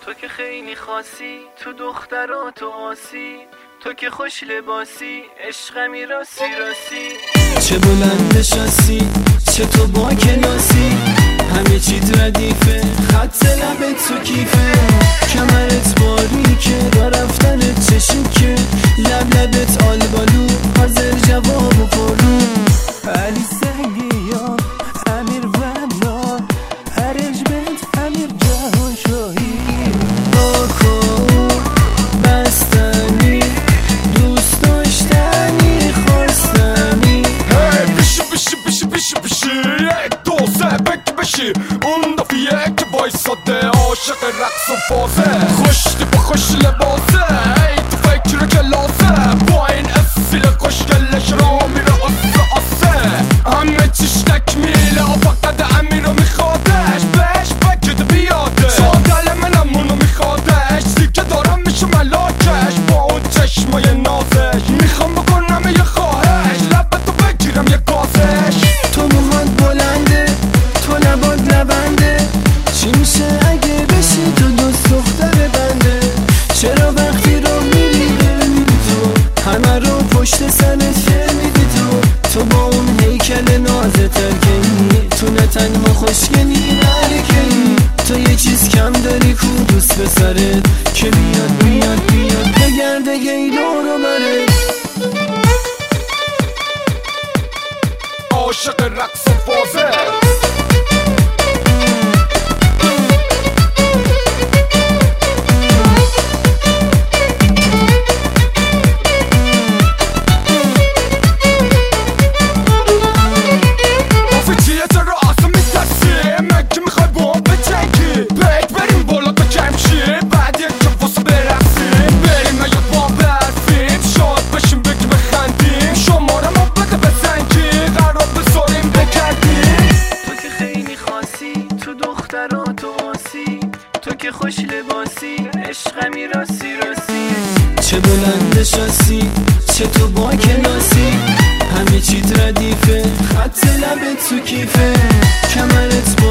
تو که خیلی خاصی، تو دخترا تو آسی، تو که خوش لباسی، عشقمی راسی راسی. چه بلند نشستی، چه تو با کلاسی، همه چیت ردیفه، خط لبت تو کیفه، کمرت باریکه، را رفتنت چشیکه، لبت آلبالو، حاضر جواب و پرو. علی سنگیا امیر ونا هرج بنت امیر جهان شاهی، باکو بستنی دوست داشتنی خواستنی. بشی یک دو سه بک بشی اون دفیه که وایساده عاشق رقص و بازه، خوشتی با خوش لباسه، ای تو فکر کلاسه، با این اصیل خوشگلش را میره آسه همه چیش تکمیله فقط امیر رو میخوادش، بهش بکده بیاده شادل منم اونو میخوادش، سیکه دارم میشه ملاکش با اون چشمای نازش، میخوام بکنم یه خواهش لبتو بگیرم یه گازش. تو موهات بلنده، تو لبات لبنده، چی میشه اگه بشی تو دوست دختر بنده؟ چرا وقتی رو میری ببینی تو همه رو پشت سرت شنیدی تو با اون هیکل نازت ارکنی، تو نه تنها خوشگلی نرکنی، تو یه چیز کم داری کو دوست به سرت که بیاد بگرده یه دورو بره. عاشق رقص و بازه تو که خوش لباسی، عشقمی راسی راسی. چه بلند نشستی، چه تو با کلاسی، همه چیت ردیفه، خط لبت تو کیفه، کمرت